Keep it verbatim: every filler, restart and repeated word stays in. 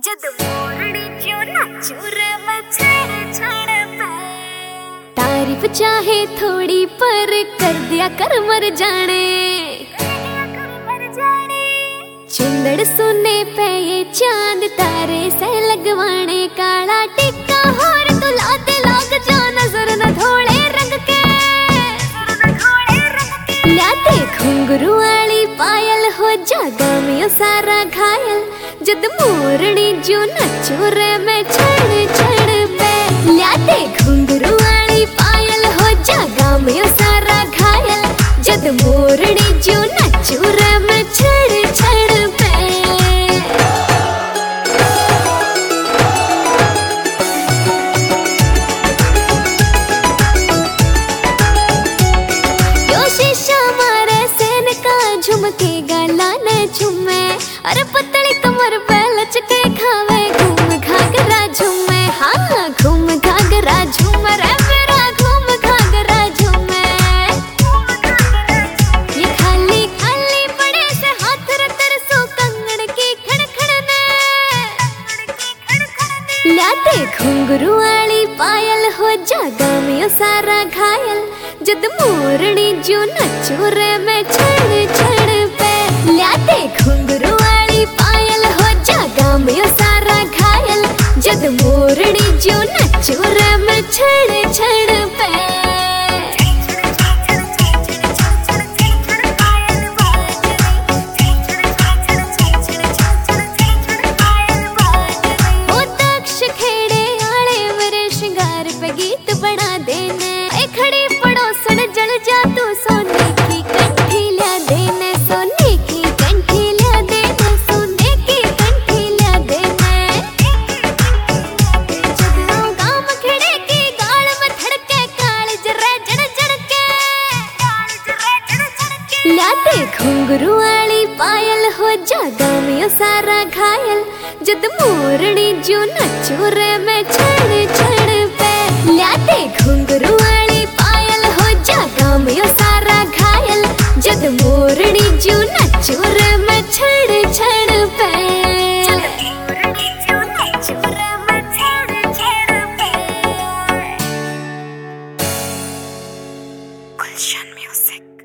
जद मोरनी जो नाचू रे मैं छेड़ छाड़ पे। तारीफ चाहे थोड़ी पर कर दिया कर मर जाने, चुंदड़ सुने पे ये चांद तारे से लगवाने, काला टिक्का होर तो लाते लाग जा नजर न थोड़े रंग के, लाते घुंघरू वाली पायल हो जागा में सारा घायल, जद मोरनी जो नचू रे मैं छड़ छड़ पे। लाते घुंघरू वाली पायल हो जागा में सारा घायल, जद मोरनी जो नचू रे मैं छड़ छड़ पे। यो शीशा मारे सेन का झुमके गाला ने झुमे, अरे पतली कमर पे लचके खावे घूम घाघरा झूमे, हाँ घूम घाघरा झूम रे मेरा घूम घाघरा झूमे। ये खाली खाली पड़े से हाथ रे तरसो कंगन की खड़खड़ने, लाते घुंघरू वाली पायल हो जागा में सारा घायल, जद मोरनी जो नचू रे मैं छड़ छड़ पे। लाते घुंघरू वाली पायल हो जागा में सारा घायल, जद मोरनी जो नचू रे मैं छड़ छड़ पे। ओ दक्ष खेड़े आले मेरे श्रृंगार पे गीत बना देने, ए खड़ी पड़ोसन जल जा तू सोने की कंठी ला देने, सोने की कंठी ला देने, सोने की कंठी ला देने। जदों गाम खेड़े की गाल में धड़के कालज रे जड़ जड़ के, लाते घुंघरू वाली पायल हो जागा में सारा घायल, जद मोरनी जो नचू रे मैं छड़ छड़